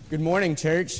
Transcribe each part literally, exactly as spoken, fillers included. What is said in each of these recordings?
Good morning, church.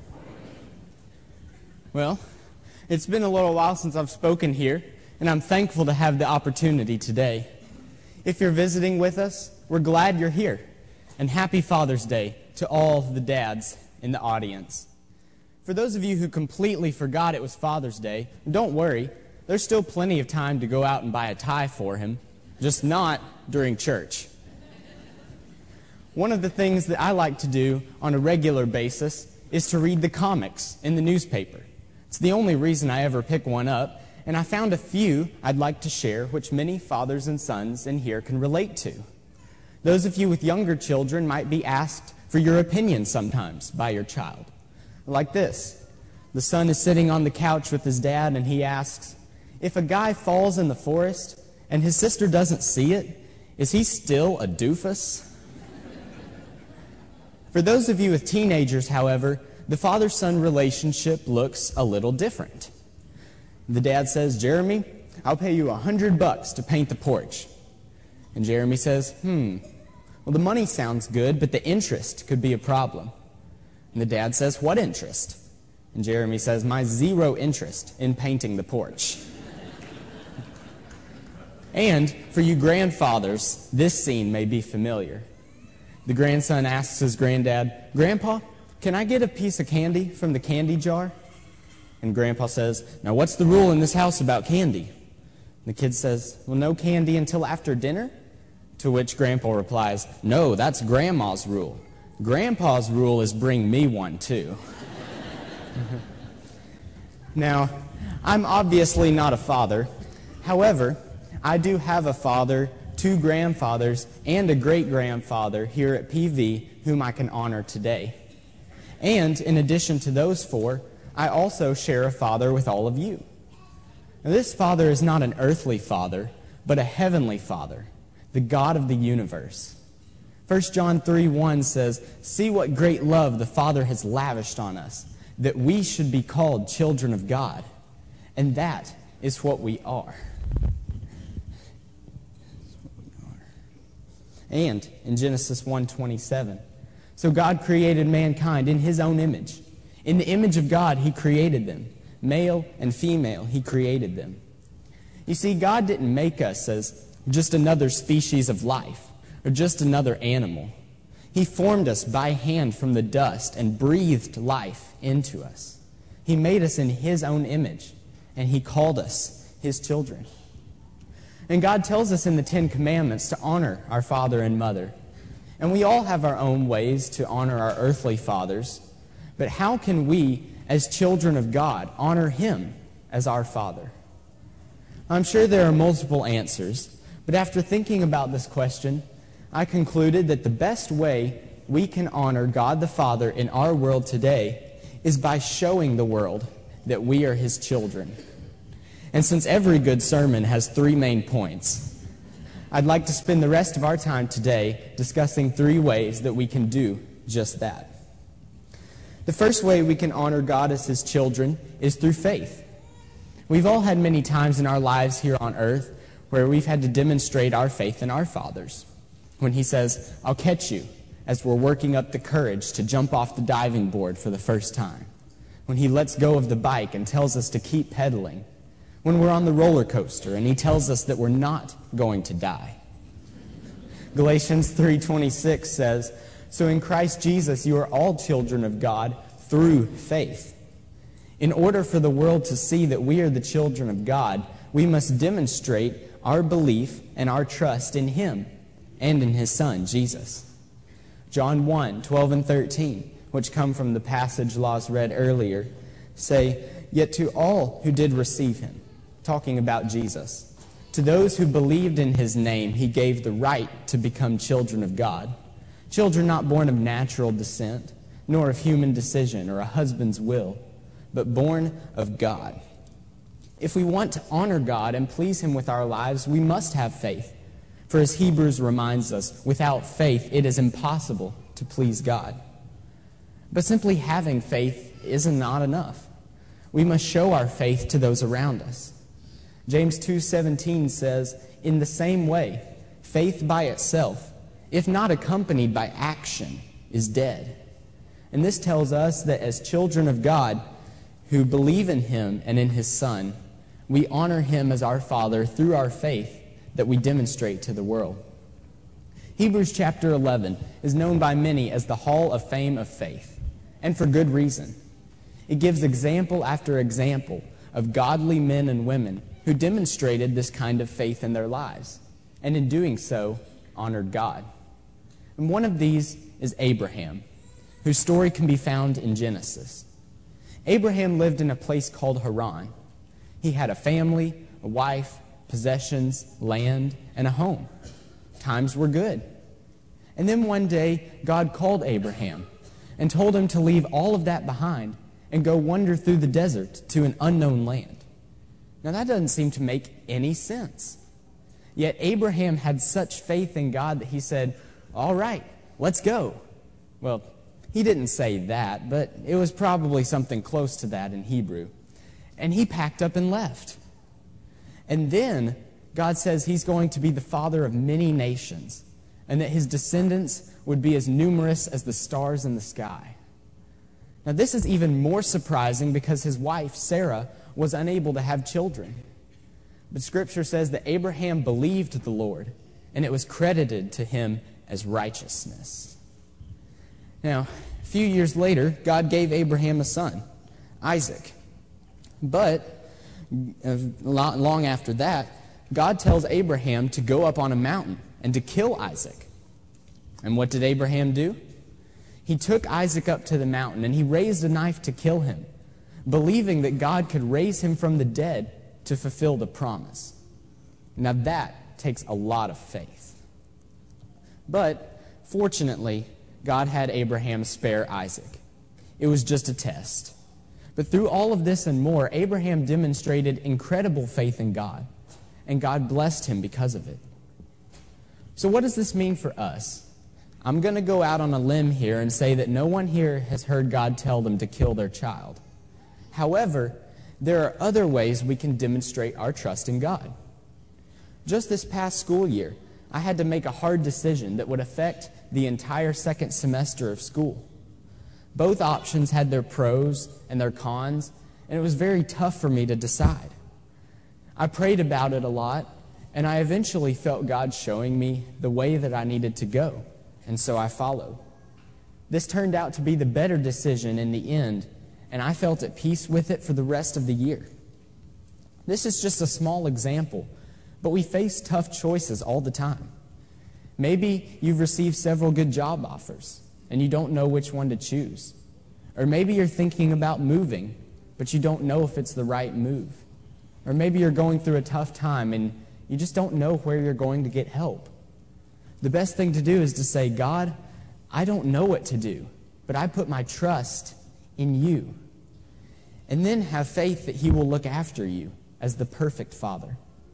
Well, it's been a little while since I've spoken here, and I'm thankful to have the opportunity today. If you're visiting with us, we're glad you're here, and happy Father's Day to all the dads in the audience. For those of you who completely forgot it was Father's Day, don't worry, there's still plenty of time to go out and buy a tie for him, just not during church. One of the things that I like to do on a regular basis is to read the comics in the newspaper. It's the only reason I ever pick one up, and I found a few I'd like to share which many fathers and sons in here can relate to. Those of you with younger children might be asked for your opinion sometimes by your child. Like this. The son is sitting on the couch with his dad, and he asks, if a guy falls in the forest and his sister doesn't see it, is he still a doofus? For those of you with teenagers, however, the father-son relationship looks a little different. The dad says, Jeremy, I'll pay you a hundred bucks to paint the porch. And Jeremy says, hmm, well, the money sounds good, but the interest could be a problem. And the dad says, what interest? And Jeremy says, my zero interest in painting the porch. And for you grandfathers, this scene may be familiar. The grandson asks his granddad, Grandpa, can I get a piece of candy from the candy jar? And Grandpa says, now what's the rule in this house about candy? And the kid says, well, no candy until after dinner? To which Grandpa replies, no, that's Grandma's rule. Grandpa's rule is bring me one too. Now, I'm obviously not a father. However, I do have a father, two grandfathers, and a great-grandfather here at P V whom I can honor today. And in addition to those four, I also share a father with all of you. Now, this father is not an earthly father, but a heavenly father, the God of the universe. First John three one says, see what great love the Father has lavished on us, that we should be called children of God. And that is what we are. And in Genesis one twenty-seven, so God created mankind in His own image. In the image of God, He created them. Male and female, He created them. You see, God didn't make us as just another species of life or just another animal. He formed us by hand from the dust and breathed life into us. He made us in His own image, and He called us His children. And God tells us in the Ten Commandments to honor our father and mother. And we all have our own ways to honor our earthly fathers. But how can we, as children of God, honor Him as our Father? I'm sure there are multiple answers, but after thinking about this question, I concluded that the best way we can honor God the Father in our world today is by showing the world that we are His children. And since every good sermon has three main points, I'd like to spend the rest of our time today discussing three ways that we can do just that. The first way we can honor God as His children is through faith. We've all had many times in our lives here on earth where we've had to demonstrate our faith in our fathers. When He says, I'll catch you, as we're working up the courage to jump off the diving board for the first time. When He lets go of the bike and tells us to keep pedaling. When we're on the roller coaster and He tells us that we're not going to die. Galatians three twenty-six says, so in Christ Jesus you are all children of God through faith. In order for the world to see that we are the children of God, we must demonstrate our belief and our trust in Him and in His Son, Jesus. John one twelve and thirteen, which come from the passage Laws read earlier, say, yet to all who did receive Him, talking about Jesus, to those who believed in His name, He gave the right to become children of God. Children not born of natural descent, nor of human decision or a husband's will, but born of God. If we want to honor God and please Him with our lives, we must have faith. For as Hebrews reminds us, without faith it is impossible to please God. But simply having faith is not enough. We must show our faith to those around us. James two seventeen says, in the same way, faith by itself, if not accompanied by action, is dead. And this tells us that as children of God who believe in Him and in His Son, we honor Him as our Father through our faith that we demonstrate to the world. Hebrews chapter eleven is known by many as the Hall of Fame of Faith, and for good reason. It gives example after example of godly men and women who demonstrated this kind of faith in their lives, and in doing so, honored God. And one of these is Abraham, whose story can be found in Genesis. Abraham lived in a place called Haran. He had a family, a wife, possessions, land, and a home. Times were good. And then one day, God called Abraham and told him to leave all of that behind and go wander through the desert to an unknown land. Now that doesn't seem to make any sense. Yet Abraham had such faith in God that he said, "All right, let's go." Well, he didn't say that, but it was probably something close to that in Hebrew. And he packed up and left. And then God says he's going to be the father of many nations, and that his descendants would be as numerous as the stars in the sky. Now this is even more surprising because his wife, Sarah, was unable to have children. But Scripture says that Abraham believed the Lord, and it was credited to him as righteousness. Now, a few years later, God gave Abraham a son, Isaac. But long after that, God tells Abraham to go up on a mountain and to kill Isaac. And what did Abraham do? He took Isaac up to the mountain and he raised a knife to kill him, believing that God could raise him from the dead to fulfill the promise. Now that takes a lot of faith. But fortunately, God had Abraham spare Isaac. It was just a test. But through all of this and more, Abraham demonstrated incredible faith in God, and God blessed him because of it. So what does this mean for us? I'm going to go out on a limb here and say that no one here has heard God tell them to kill their child. However, there are other ways we can demonstrate our trust in God. Just this past school year, I had to make a hard decision that would affect the entire second semester of school. Both options had their pros and their cons, and it was very tough for me to decide. I prayed about it a lot, and I eventually felt God showing me the way that I needed to go, and so I followed. This turned out to be the better decision in the end, and I felt at peace with it for the rest of the year. This is just a small example, but we face tough choices all the time. Maybe you've received several good job offers, and you don't know which one to choose. Or maybe you're thinking about moving, but you don't know if it's the right move. Or maybe you're going through a tough time, and you just don't know where you're going to get help. The best thing to do is to say, "God, I don't know what to do, but I put my trust in you." And then have faith that He will look after you as the perfect Father.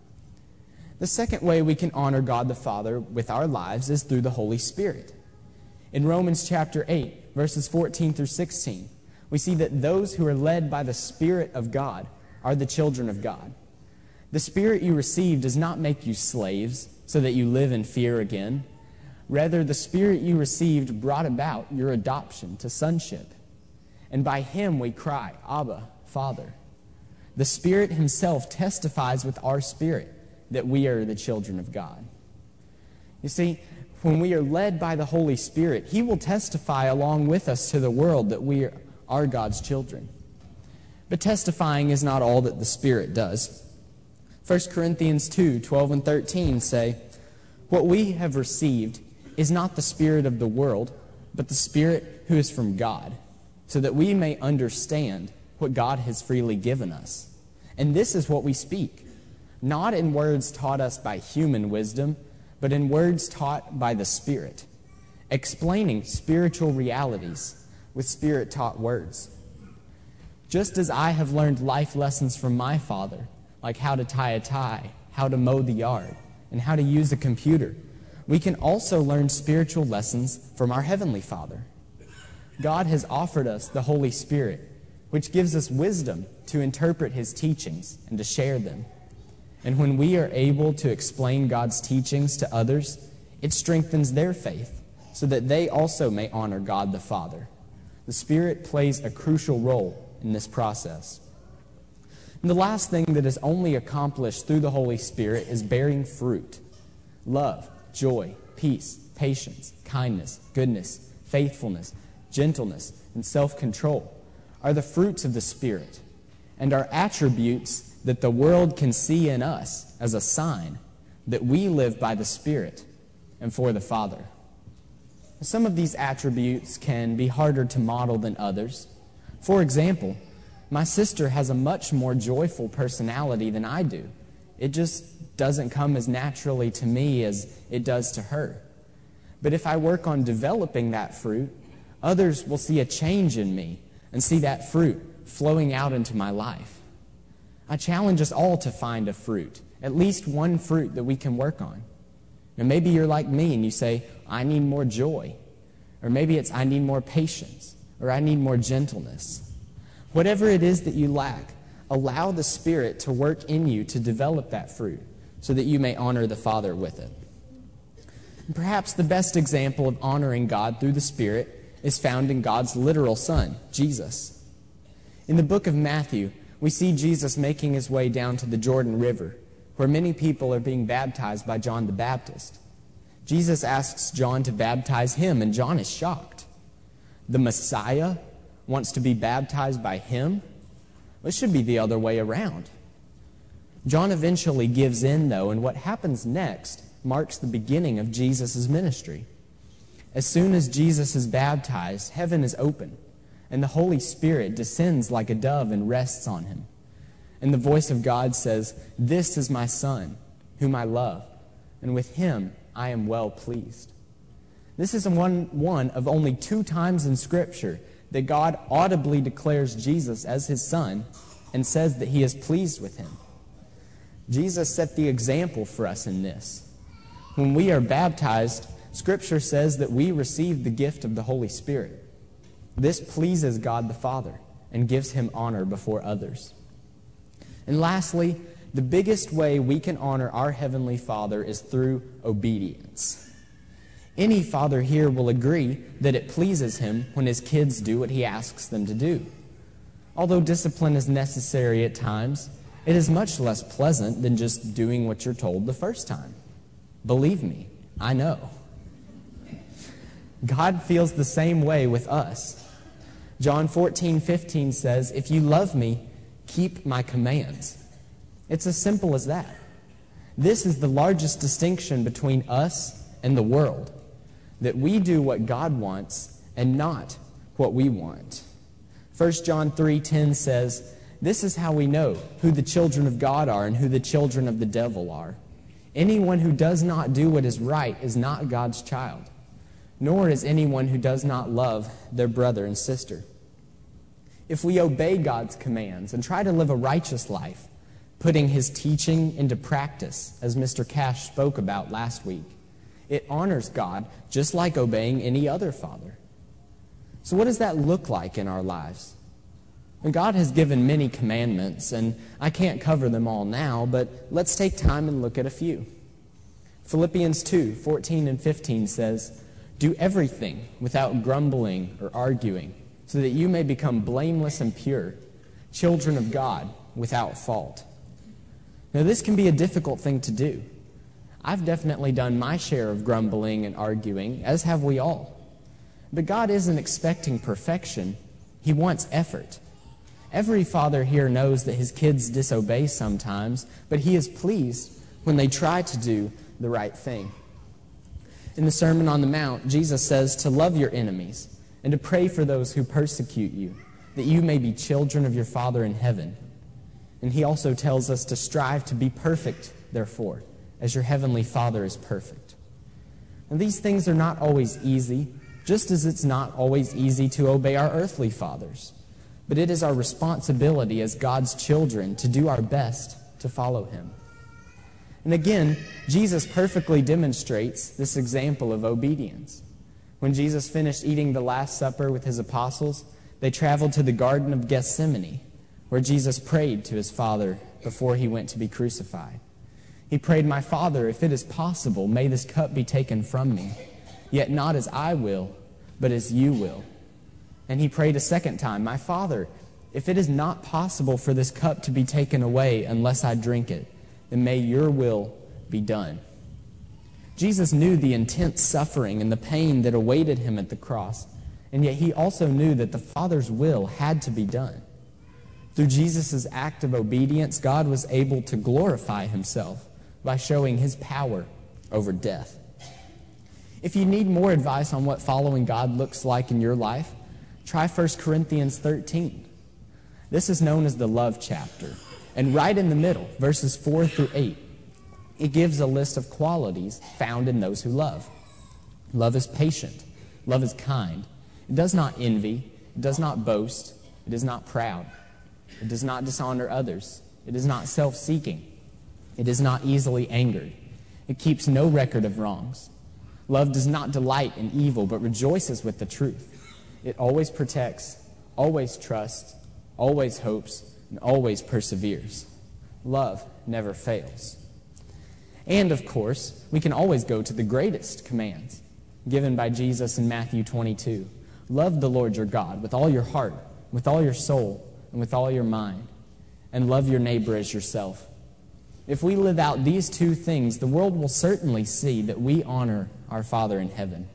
The second way we can honor God the Father with our lives is through the Holy Spirit. In Romans chapter eight, verses fourteen through sixteen, we see that those who are led by the Spirit of God are the children of God. The Spirit you received does not make you slaves so that you live in fear again. Rather, the Spirit you received brought about your adoption to sonship. And by Him we cry, "Abba, Father." The Spirit Himself testifies with our spirit that we are the children of God. You see, when we are led by the Holy Spirit, He will testify along with us to the world that we are God's children. But testifying is not all that the Spirit does. First Corinthians two, twelve and thirteen say, "What we have received is not the spirit of the world, but the Spirit who is from God, so that we may understand what God has freely given us. And this is what we speak, not in words taught us by human wisdom, but in words taught by the Spirit, explaining spiritual realities with Spirit-taught words. Just as I have learned life lessons from my Father, like how to tie a tie, how to mow the yard, and how to use a computer, we can also learn spiritual lessons from our Heavenly Father. God has offered us the Holy Spirit, which gives us wisdom to interpret His teachings and to share them. And when we are able to explain God's teachings to others, it strengthens their faith so that they also may honor God the Father. The Spirit plays a crucial role in this process. And the last thing that is only accomplished through the Holy Spirit is bearing fruit. Love, joy, peace, patience, kindness, goodness, faithfulness, gentleness, and self-control are the fruits of the Spirit and are attributes that the world can see in us as a sign that we live by the Spirit and for the Father. Some of these attributes can be harder to model than others. For example, my sister has a much more joyful personality than I do. It just doesn't come as naturally to me as it does to her. But if I work on developing that fruit, others will see a change in me and see that fruit flowing out into my life. I challenge us all to find a fruit, at least one fruit that we can work on. And maybe you're like me and you say, I need more joy. Or maybe it's, I need more patience. Or I need more gentleness. Whatever it is that you lack, allow the Spirit to work in you to develop that fruit so that you may honor the Father with it. And perhaps the best example of honoring God through the Spirit is found in God's literal Son, Jesus. In the book of Matthew, we see Jesus making his way down to the Jordan River, where many people are being baptized by John the Baptist. Jesus asks John to baptize him, and John is shocked. The Messiah wants to be baptized by him? It should be the other way around. John eventually gives in, though, and what happens next marks the beginning of Jesus' ministry. As soon as Jesus is baptized, heaven is open, and the Holy Spirit descends like a dove and rests on him. And the voice of God says, "This is my Son, whom I love, and with him I am well pleased." This is one, one of only two times in Scripture that God audibly declares Jesus as his Son and says that he is pleased with him. Jesus set the example for us in this. When we are baptized, Scripture says that we receive the gift of the Holy Spirit. This pleases God the Father and gives him honor before others. And lastly, the biggest way we can honor our Heavenly Father is through obedience. Any father here will agree that it pleases him when his kids do what he asks them to do. Although discipline is necessary at times, it is much less pleasant than just doing what you're told the first time. Believe me, I know. God feels the same way with us. John fourteen fifteen says, "If you love me, keep my commands." It's as simple as that. This is the largest distinction between us and the world, that we do what God wants and not what we want. First John three ten says, "This is how we know who the children of God are and who the children of the devil are. Anyone who does not do what is right is not God's child, nor is anyone who does not love their brother and sister." If we obey God's commands and try to live a righteous life, putting his teaching into practice, as Mister Cash spoke about last week, it honors God just like obeying any other father. So what does that look like in our lives? And God has given many commandments, and I can't cover them all now, but let's take time and look at a few. Philippians two fourteen and fifteen says, "Do everything without grumbling or arguing, so that you may become blameless and pure, children of God without fault." Now, this can be a difficult thing to do. I've definitely done my share of grumbling and arguing, as have we all. But God isn't expecting perfection. He wants effort. Every father here knows that his kids disobey sometimes, but he is pleased when they try to do the right thing. In the Sermon on the Mount, Jesus says to love your enemies and to pray for those who persecute you, that you may be children of your Father in heaven. And he also tells us to strive to be perfect, therefore, as your heavenly Father is perfect. And these things are not always easy, just as it's not always easy to obey our earthly fathers. But it is our responsibility as God's children to do our best to follow him. And again, Jesus perfectly demonstrates this example of obedience. When Jesus finished eating the Last Supper with his apostles, they traveled to the Garden of Gethsemane, where Jesus prayed to his Father before he went to be crucified. He prayed, "My Father, if it is possible, may this cup be taken from me. Yet not as I will, but as you will." And he prayed a second time, "My Father, if it is not possible for this cup to be taken away unless I drink it, then may your will be done." Jesus knew the intense suffering and the pain that awaited him at the cross, and yet he also knew that the Father's will had to be done. Through Jesus' act of obedience, God was able to glorify himself by showing his power over death. If you need more advice on what following God looks like in your life, try First Corinthians thirteen. This is known as the love chapter. And right in the middle, verses four through eight, it gives a list of qualities found in those who love. Love is patient. Love is kind. It does not envy. It does not boast. It is not proud. It does not dishonor others. It is not self-seeking. It is not easily angered. It keeps no record of wrongs. Love does not delight in evil, but rejoices with the truth. It always protects, always trusts, always hopes, and always perseveres. Love never fails. And, of course, we can always go to the greatest commands given by Jesus in Matthew twenty-two. Love the Lord your God with all your heart, with all your soul, and with all your mind, and love your neighbor as yourself. If we live out these two things, the world will certainly see that we honor our Father in heaven.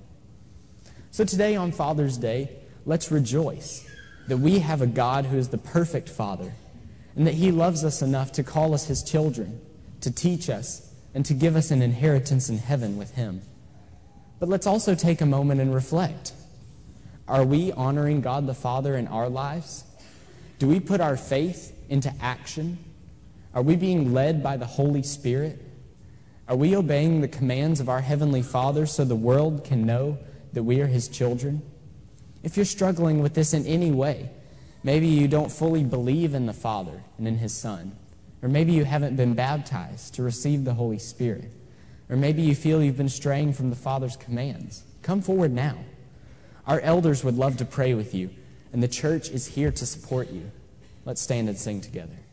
So today on Father's Day, let's rejoice that we have a God who is the perfect Father, and that he loves us enough to call us his children, to teach us, and to give us an inheritance in heaven with him. But let's also take a moment and reflect. Are we honoring God the Father in our lives? Do we put our faith into action? Are we being led by the Holy Spirit? Are we obeying the commands of our Heavenly Father so the world can know that we are his children? If you're struggling with this in any way, maybe you don't fully believe in the Father and in his Son, or maybe you haven't been baptized to receive the Holy Spirit, or maybe you feel you've been straying from the Father's commands, come forward now. Our elders would love to pray with you, and the church is here to support you. Let's stand and sing together.